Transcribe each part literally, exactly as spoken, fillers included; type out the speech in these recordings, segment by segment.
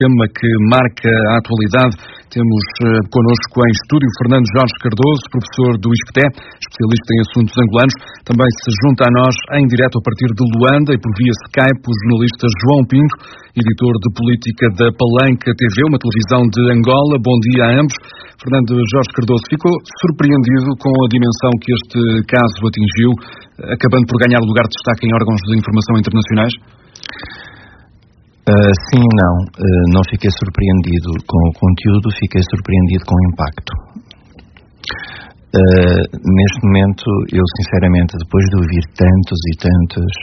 tema que marca a atualidade. Temos uh, connosco em estúdio Fernando Jorge Cardoso, professor do I S C T E, especialista em assuntos angolanos. Também se junta a nós em direto a partir de Luanda e por via Skype o jornalista João Pinto, editor de política da Palanca T V, uma televisão de Angola. Bom dia a ambos. Fernando Jorge Cardoso, ficou surpreendido com a dimensão que este caso atingiu, acabando por ganhar lugar de destaque em órgãos de informação internacionais? Uh, sim e não. Uh, não fiquei surpreendido com o conteúdo, fiquei surpreendido com o impacto. Uh, neste momento, eu sinceramente, depois de ouvir tantos e tantas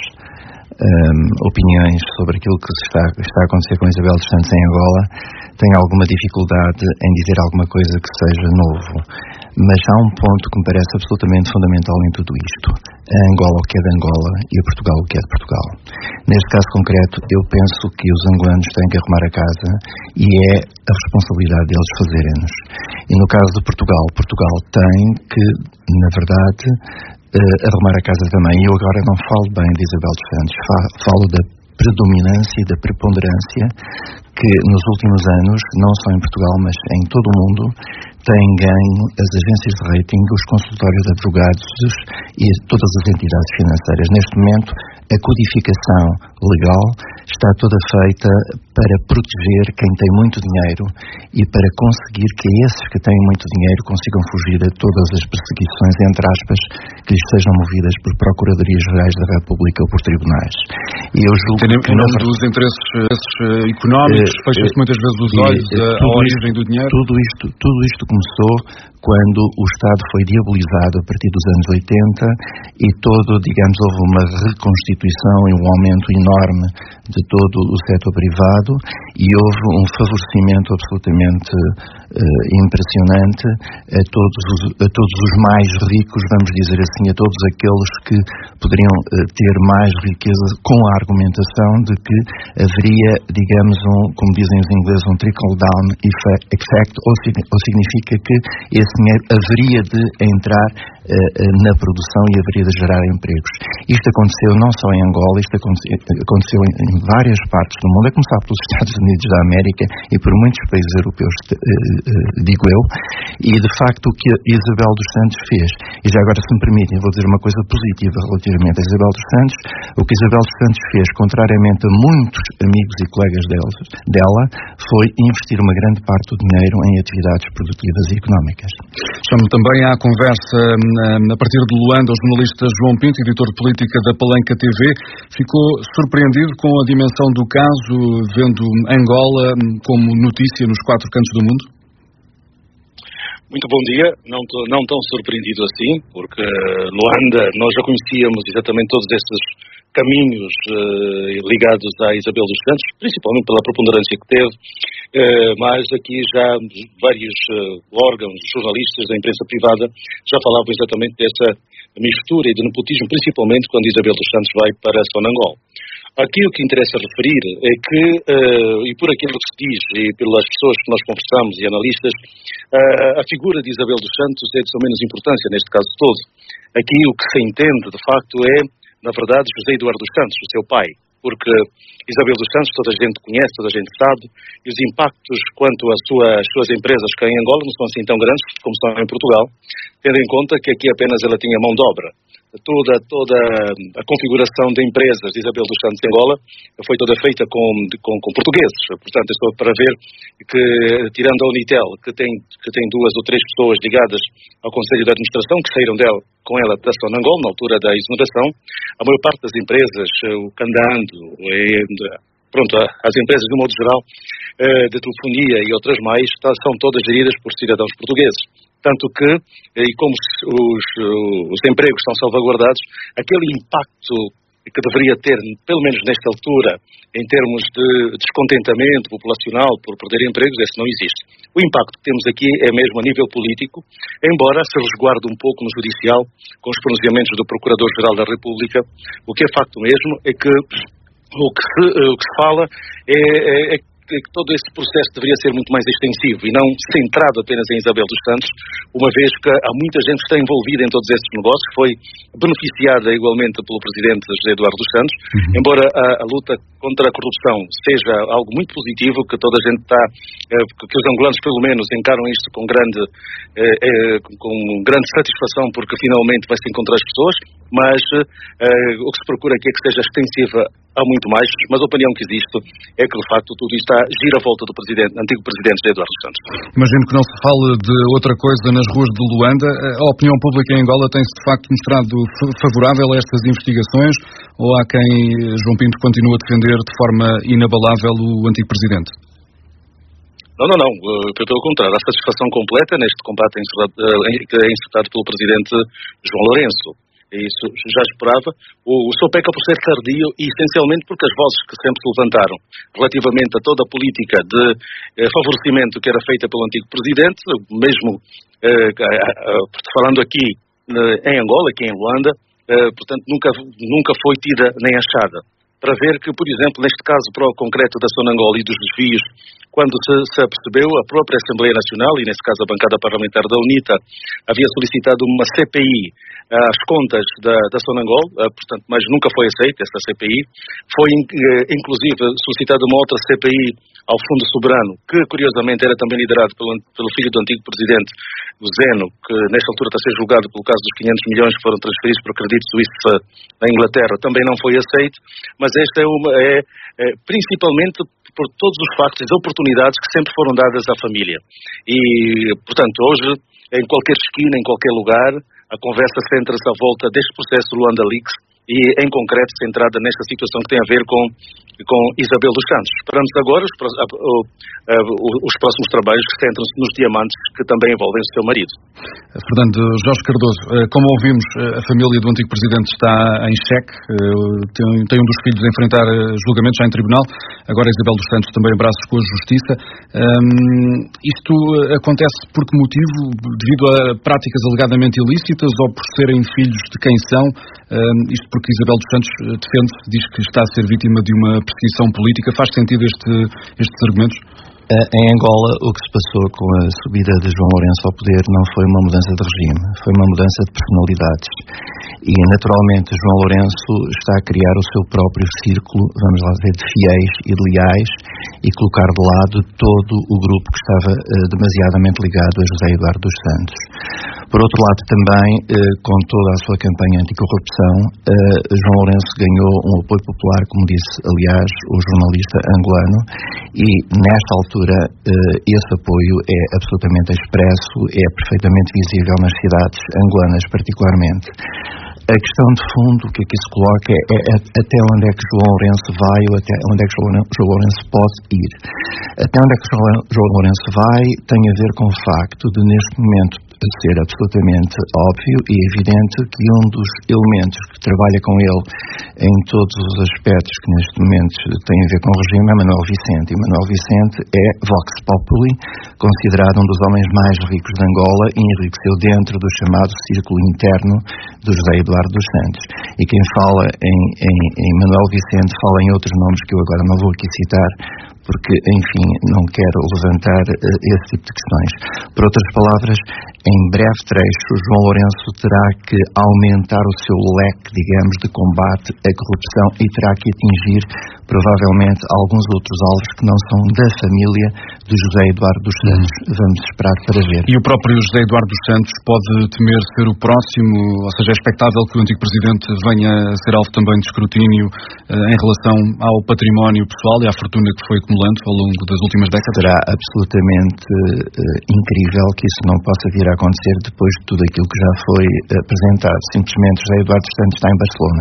um, opiniões sobre aquilo que está, está a acontecer com Isabel dos Santos em Angola, tenho alguma dificuldade em dizer alguma coisa que seja novo. Mas há um ponto que me parece absolutamente fundamental em tudo isto. A Angola o que é de Angola e a Portugal o que é de Portugal. Neste caso concreto, eu penso que os angolanos têm que arrumar a casa e é a responsabilidade deles fazerem-nos. E no caso de Portugal, Portugal tem que, na verdade, uh, arrumar a casa também. E eu agora não falo bem de Isabel dos Santos, falo da predominância e da preponderância que nos últimos anos, não só em Portugal, mas em todo o mundo, têm ganho as agências de rating, os consultórios de advogados e todas as entidades financeiras. Neste momento, a codificação legal está toda feita para proteger quem tem muito dinheiro e para conseguir que esses que têm muito dinheiro consigam fugir a todas as perseguições, entre aspas, que lhes sejam movidas por Procuradorias Gerais da República ou por tribunais. E eu julgo Tem, que... Em nome dos interesses esses, uh, económicos, uh, fecham-se uh, muitas vezes os olhos uh, uh, à origem do dinheiro? Tudo isto, tudo isto começou quando o Estado foi diabolizado a partir dos anos oitenta e todo, digamos, houve uma reconstituição e um aumento enorme de todo o setor privado e houve um favorecimento absolutamente uh, impressionante a todos, os, a todos os mais ricos, vamos dizer assim, a todos aqueles que poderiam uh, ter mais riqueza, com a argumentação de que haveria, digamos, um, como dizem os ingleses, um trickle-down effect, ou, ou significa que esse dinheiro haveria de entrar uh, na produção e haveria de gerar empregos. Isto aconteceu não só em Angola, isto aconteceu, aconteceu em, em várias partes do mundo, a começar pelos Estados Unidos da América e por muitos países europeus, uh, uh, digo eu, e de facto o que Isabel dos Santos fez, e já agora se me permitem, vou dizer uma coisa positiva relativamente a Isabel dos Santos, o que Isabel dos Santos fez, contrariamente a muitos amigos e colegas delas, dela, foi investir uma grande parte do dinheiro em atividades produtivas e económicas. Chamo também à conversa a partir de Luanda o jornalista João Pinto, editor de política da Palanca T V. Ficou surpreendido com a dimensão do caso, vendo Angola como notícia nos quatro cantos do mundo? Muito bom dia. Não, não tão surpreendido assim, porque Luanda, nós já conhecíamos exatamente todos estes caminhos uh, ligados a Isabel dos Santos, principalmente pela preponderância que teve, uh, mas aqui já vários uh, órgãos, jornalistas da imprensa privada já falavam exatamente dessa mistura e de nepotismo, principalmente quando Isabel dos Santos vai para Sonangol. Aqui o que interessa referir é que, uh, e por aquilo que se diz e pelas pessoas que nós conversamos e analistas, uh, a figura de Isabel dos Santos é de só menos importância neste caso todo. Aqui o que se entende, de facto, é, na verdade, José Eduardo dos Santos, o seu pai, porque Isabel dos Santos toda a gente conhece, toda a gente sabe, e os impactos quanto às suas, suas empresas cá em Angola não são assim tão grandes como estão em Portugal, tendo em conta que aqui apenas ela tinha mão de obra. Toda, toda a configuração de empresas de Isabel dos Santos em Angola foi toda feita com, com, com portugueses. Portanto, é só para ver que, tirando a Unitel, que tem, que tem duas ou três pessoas ligadas ao Conselho de Administração, que saíram dela, com ela da Sonangol, na altura da exoneração, a maior parte das empresas, o Candando, pronto, as empresas, de um modo geral, de telefonia e outras mais, são todas geridas por cidadãos portugueses. Tanto que, e como os, os empregos são salvaguardados, aquele impacto que deveria ter, pelo menos nesta altura, em termos de descontentamento populacional por perder empregos, esse não existe. O impacto que temos aqui é mesmo a nível político, embora se resguarde um pouco no judicial, com os pronunciamentos do Procurador-Geral da República. O que é facto mesmo é que o que se, o que se fala é, é, é que todo esse processo deveria ser muito mais extensivo e não centrado apenas em Isabel dos Santos, uma vez que há muita gente que está envolvida em todos esses negócios, foi beneficiada igualmente pelo presidente José Eduardo dos Santos, uhum. embora a, a luta contra a corrupção seja algo muito positivo, que toda a gente está, que os angolanos pelo menos encaram isto com grande, com grande satisfação, porque finalmente vai-se encontrar as pessoas, mas o que se procura aqui é que seja extensiva a muito mais, mas a opinião que existe é que de facto tudo isto está, gira a volta do presidente, antigo presidente José Eduardo dos Santos. Imagino que não se fale de outra coisa nas ruas de Luanda. A opinião pública em Angola tem-se de facto mostrado favorável a estas investigações, ou há quem, João Pinto, continua a defender de forma inabalável o antigo presidente? Não, não, não. Pelo contrário, há satisfação completa neste combate que é encerrado pelo presidente João Lourenço. Isso já esperava. O, o senhor peca por ser tardio e essencialmente porque as vozes que sempre se levantaram relativamente a toda a política de eh, favorecimento que era feita pelo antigo presidente, mesmo eh, falando aqui eh, em Angola, aqui em Luanda, eh, portanto nunca, nunca foi tida nem achada. Para ver que, por exemplo, neste caso para o concreto da Sonangol e dos desvios, quando se, se apercebeu, a própria Assembleia Nacional, e nesse caso a bancada parlamentar da UNITA, havia solicitado uma C P I às contas da, da Sonangol, portanto, mas nunca foi aceita esta C P I. Foi, inclusive, solicitada uma outra C P I ao Fundo Soberano, que, curiosamente, era também liderado pelo, pelo filho do antigo presidente, o Zeno, que nesta altura está a ser julgado pelo caso dos quinhentos milhões que foram transferidos por crédito suíço na Inglaterra, também não foi aceito, mas esta é, uma, é, é principalmente por todos os factos e as oportunidades que sempre foram dadas à família. E, portanto, hoje, em qualquer esquina, em qualquer lugar, a conversa centra-se à volta deste processo do Luanda Leaks e, em concreto, centrada nesta situação que tem a ver com, com Isabel dos Santos. Esperamos agora os, os próximos trabalhos que centram-se nos diamantes que também envolvem o seu marido. Fernando Jorge Cardoso, como ouvimos, a família do antigo presidente está em xeque, tem, tem um dos filhos a enfrentar julgamentos já em tribunal, agora Isabel dos Santos também em braços com a Justiça. Um, isto acontece por que motivo? Devido a práticas alegadamente ilícitas ou por serem filhos de quem são? Um, isto porque Isabel dos Santos defende-se, diz que está a ser vítima de uma perseguição política. Faz sentido este, estes argumentos? Em Angola, o que se passou com a subida de João Lourenço ao poder não foi uma mudança de regime, foi uma mudança de personalidades. E, naturalmente, João Lourenço está a criar o seu próprio círculo, vamos lá dizer, de fiéis e de leais, e colocar de lado todo o grupo que estava eh, demasiadamente ligado a José Eduardo dos Santos. Por outro lado, também, eh, com toda a sua campanha anticorrupção, eh, João Lourenço ganhou um apoio popular, como disse, aliás, o jornalista angolano, e, nesta altura, esse apoio é absolutamente expresso, é perfeitamente visível nas cidades angolanas particularmente. A questão de fundo que aqui se coloca é, é até onde é que João Lourenço vai ou até onde é que João Lourenço pode ir. Até onde é que João Lourenço vai tem a ver com o facto de, neste momento, ser absolutamente óbvio e evidente que um dos elementos que trabalha com ele em todos os aspectos que neste momento têm a ver com o regime é Manuel Vicente. E Manuel Vicente é Vox Populi, considerado um dos homens mais ricos de Angola e enriqueceu dentro do chamado círculo interno do José Eduardo dos Santos. E quem fala em, em, em Manuel Vicente fala em outros nomes que eu agora não vou aqui citar, porque, enfim, não quero levantar uh, esse tipo de questões. Por outras palavras, em breve trecho, João Lourenço terá que aumentar o seu leque, digamos, de combate à corrupção e terá que atingir, provavelmente, alguns outros alvos que não são da família de José Eduardo dos Santos. Hum. Vamos esperar para ver. E o próprio José Eduardo dos Santos pode temer ser o próximo, ou seja, é expectável que o antigo presidente venha a ser alvo também de escrutínio uh, em relação ao património pessoal e à fortuna que foi acumulando ao longo das últimas décadas? Será absolutamente uh, incrível que isso não possa vir a acontecer depois de tudo aquilo que já foi uh, apresentado. Simplesmente José Eduardo dos Santos está em Barcelona.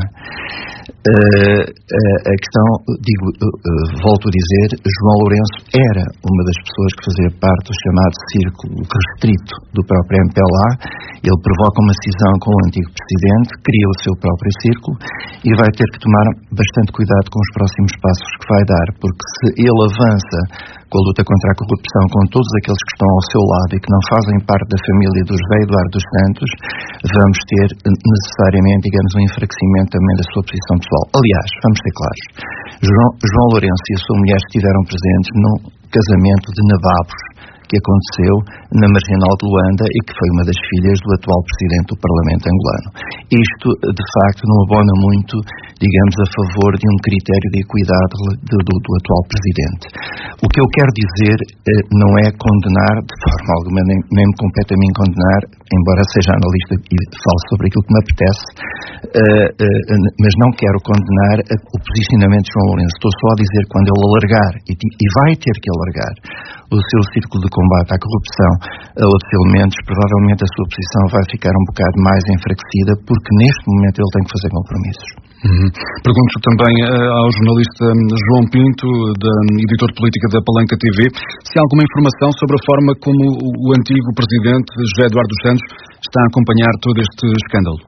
Uh, uh, a questão, digo, uh, uh, volto a dizer, João Lourenço era uma das das pessoas que fazia parte do chamado círculo restrito do próprio M P L A. Ele provoca uma cisão com o antigo presidente, cria o seu próprio círculo e vai ter que tomar bastante cuidado com os próximos passos que vai dar, porque se ele avança com a luta contra a corrupção com todos aqueles que estão ao seu lado e que não fazem parte da família do José Eduardo dos Santos, vamos ter necessariamente, digamos, um enfraquecimento também da sua posição pessoal. Aliás, vamos ser claros, João, João Lourenço e a sua mulher estiveram presentes num casamento de nababos que aconteceu na Marginal de Luanda e que foi uma das filhas do atual presidente do Parlamento angolano. Isto, de facto, não abona muito, digamos, a favor de um critério de equidade do, do, do atual presidente. O que eu quero dizer eh, não é condenar, de forma alguma, nem, nem me compete a mim condenar, embora seja analista e falo sobre aquilo que me apetece, eh, eh, mas não quero condenar o posicionamento de João Lourenço. Estou só a dizer que quando ele alargar, e, e vai ter que alargar, o seu círculo de combate à corrupção a outros elementos, provavelmente a sua posição vai ficar um bocado mais enfraquecida, porque neste momento ele tem que fazer compromissos. Uhum. Pergunto também uh, ao jornalista João Pinto, da, editor de política da Palanca T V, se há alguma informação sobre a forma como o, o antigo presidente José Eduardo dos Santos está a acompanhar todo este escândalo.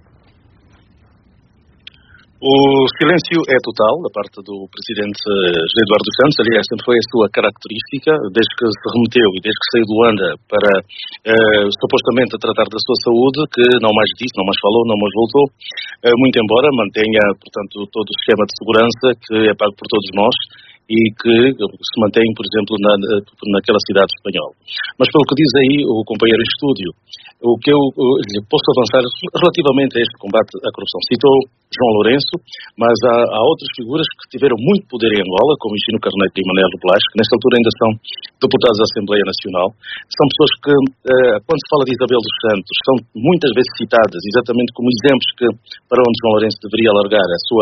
O silêncio é total da parte do presidente José Eduardo dos Santos. Aliás, sempre foi a sua característica, desde que se remeteu e desde que saiu de Luanda para, eh, supostamente, a tratar da sua saúde, que não mais disse, não mais falou, não mais voltou, eh, muito embora mantenha, portanto, todo o esquema de segurança que é pago por todos nós e que se mantém, por exemplo, na, naquela cidade espanhola. Mas pelo que diz aí o companheiro em estúdio, o que eu lhe posso avançar relativamente a este combate à corrupção. Citou João Lourenço, mas há, há outras figuras que tiveram muito poder em Angola, como Higino Carneiro e Manuel Blas, que nesta altura ainda são deputados da Assembleia Nacional. São pessoas que, eh, quando se fala de Isabel dos Santos, são muitas vezes citadas exatamente como exemplos que, para onde João Lourenço deveria alargar a sua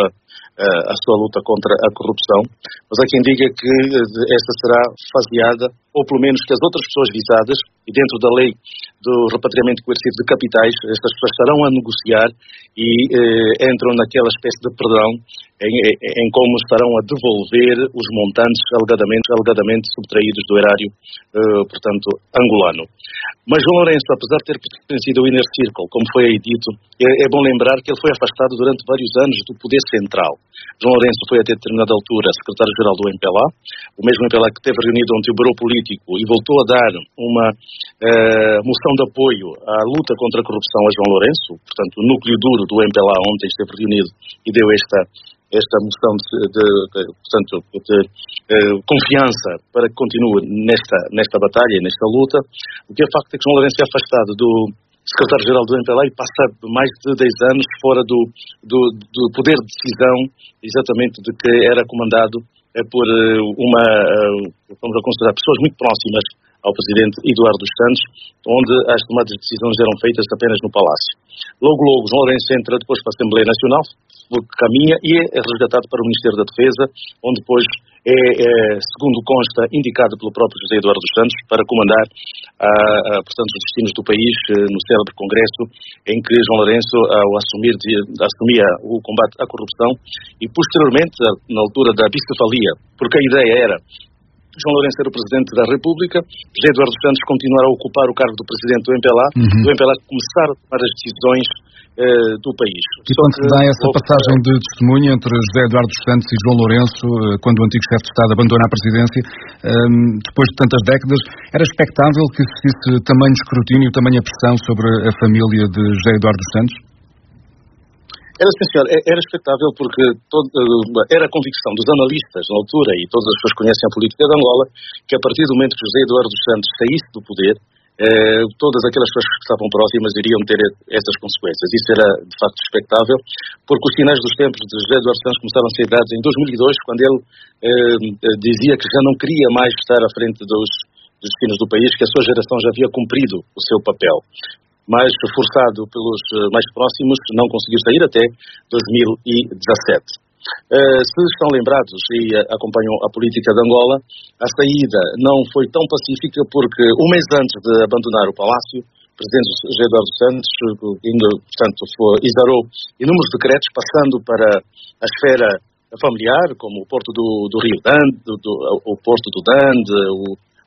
a sua luta contra a corrupção, mas há quem diga que esta será faseada, ou pelo menos que as outras pessoas visadas, e dentro da lei do repatriamento coercivo de capitais, estas pessoas estarão a negociar e eh, entram naquela espécie de perdão em, em como estarão a devolver os montantes alegadamente, alegadamente subtraídos do erário, eh, portanto, angolano. Mas João Lourenço, apesar de ter pertencido ao Inner Circle, como foi aí dito, é, é bom lembrar que ele foi afastado durante vários anos do poder central. João Lourenço foi até determinada altura secretário-geral do M P L A, o mesmo M P L A que teve reunido ontem o Bureau Político e voltou a dar uma eh, moção de apoio à luta contra a corrupção a João Lourenço. Portanto, o núcleo duro do M P L A ontem esteve reunido e deu esta, esta moção de, de, de, portanto, de eh, confiança para que continue nesta, nesta batalha, nesta luta. O que é facto é que João Lourenço é afastado do secretário-geral do M P L A e passa mais de dez anos fora do, do, do poder de decisão, exatamente de que era comandado eh, por eh, uma, eh, vamos a considerar, pessoas muito próximas ao presidente Eduardo dos Santos, onde as tomadas de decisões eram feitas apenas no Palácio. Logo, logo, João Lourenço entra depois para a Assembleia Nacional, caminha e é resgatado para o Ministério da Defesa, onde depois é, é, segundo consta, indicado pelo próprio José Eduardo dos Santos para comandar a, a, portanto, os destinos do país no célebre congresso em que João Lourenço, ao assumir, assumia o combate à corrupção e, posteriormente, na altura da bicefalia, porque a ideia era João Lourenço era o Presidente da República, José Eduardo dos Santos continuar a ocupar o cargo do Presidente do M P L A, uhum. do M P L A começar a tomar as decisões uh, do país. E quando se dá essa passagem de testemunho entre José Eduardo dos Santos e João Lourenço, uh, quando o antigo chefe de Estado abandona a presidência, um, depois de tantas décadas, era expectável que existisse tamanho escrutínio, tamanha pressão sobre a família de José Eduardo dos Santos? Era essencial, era expectável porque todo, era a convicção dos analistas na altura, e todas as pessoas que conhecem a política de Angola, que a partir do momento que José Eduardo dos Santos saísse do poder, eh, todas aquelas pessoas que estavam próximas iriam ter essas consequências. Isso era, de facto, expectável, porque os sinais dos tempos de José Eduardo dos Santos começaram a ser dados em dois mil e dois, quando ele eh, dizia que já não queria mais estar à frente dos, dos destinos do país, que a sua geração já havia cumprido o seu papel. Mas, forçado pelos mais próximos, não conseguiu sair até dois mil e dezassete. Uh, se estão lembrados e uh, acompanham a política de Angola, a saída não foi tão pacífica porque, um mês antes de abandonar o Palácio, o Presidente José Eduardo dos Santos, indo, portanto, foi, exarou inúmeros decretos, passando para a esfera familiar, como o Porto do, do Rio Dande, do, do, o Porto do Dande, o O,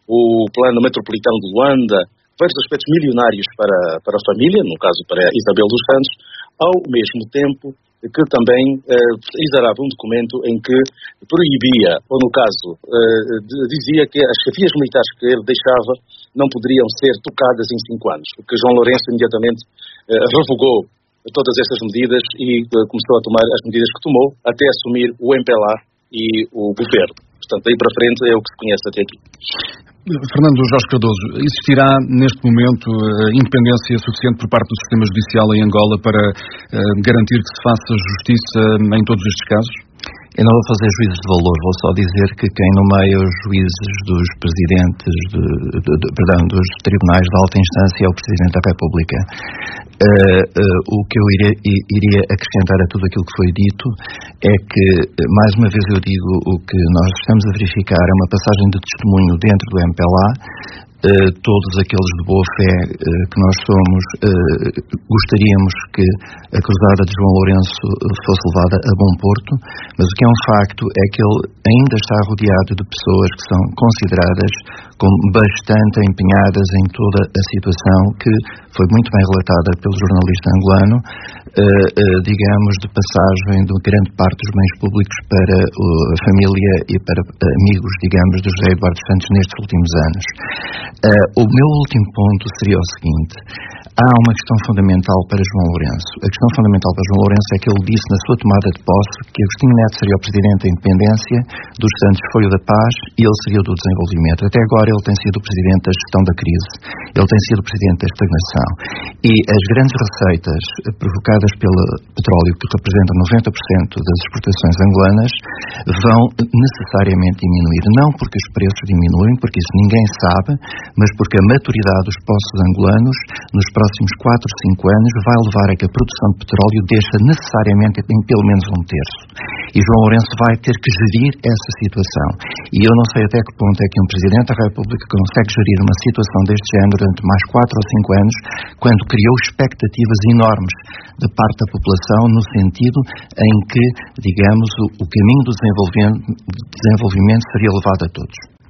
o plano metropolitano de Luanda, vários aspectos milionários para, para a família, no caso para Isabel dos Santos, ao mesmo tempo que também eh, exarava um documento em que proibia, ou no caso, eh, dizia que as chefias militares que ele deixava não poderiam ser tocadas em cinco anos, o que João Lourenço imediatamente eh, revogou todas estas medidas e eh, começou a tomar as medidas que tomou até assumir o M P L A e o governo. Portanto, daí para frente é o que se conhece até aqui. Fernando Jorge Cardoso, existirá neste momento independência suficiente por parte do sistema judicial em Angola para uh, garantir que se faça justiça em todos estes casos? Eu não vou fazer juízos de valor, vou só dizer que quem nomeia os juízes dos presidentes, de, de, de, perdão, dos tribunais de alta instância é o Presidente da República. Uh, uh, o que eu iria, iria acrescentar a tudo aquilo que foi dito é que, mais uma vez eu digo, o que nós estamos a verificar é uma passagem de testemunho dentro do M P L A. Uh, todos aqueles de boa fé uh, que nós somos, uh, gostaríamos que a cruzada de João Lourenço fosse levada a bom porto, mas o que é um facto é que ele ainda está rodeado de pessoas que são consideradas como bastante empenhadas em toda a situação, que foi muito bem relatada pelo jornalista angolano, uh, uh, digamos, de passagem de grande parte dos bens públicos para uh, a família e para amigos, digamos, de José Eduardo Santos nestes últimos anos. Uh, o meu último ponto seria o seguinte: há uma questão fundamental para João Lourenço. A questão fundamental para João Lourenço é que ele disse na sua tomada de posse que Agostinho Neto seria o Presidente da Independência, dos Santos foi o da Paz e ele seria o do Desenvolvimento. Até agora ele tem sido o Presidente da Gestão da Crise, ele tem sido o Presidente da Estagnação. E as grandes receitas provocadas pelo petróleo, que representam noventa por cento das exportações angolanas, vão necessariamente diminuir. Não porque os preços diminuem, porque isso ninguém sabe, mas porque a maturidade dos poços angolanos nos próximos quatro, cinco anos vai levar a que a produção de petróleo desça necessariamente em pelo menos um terço. E João Lourenço vai ter que gerir essa situação. E eu não sei até que ponto é que um Presidente da República consegue gerir uma situação deste género durante mais quatro ou cinco anos, quando criou expectativas enormes de parte da população, no sentido em que, digamos, o, o caminho do desenvolvimento, desenvolvimento seria levado a todos.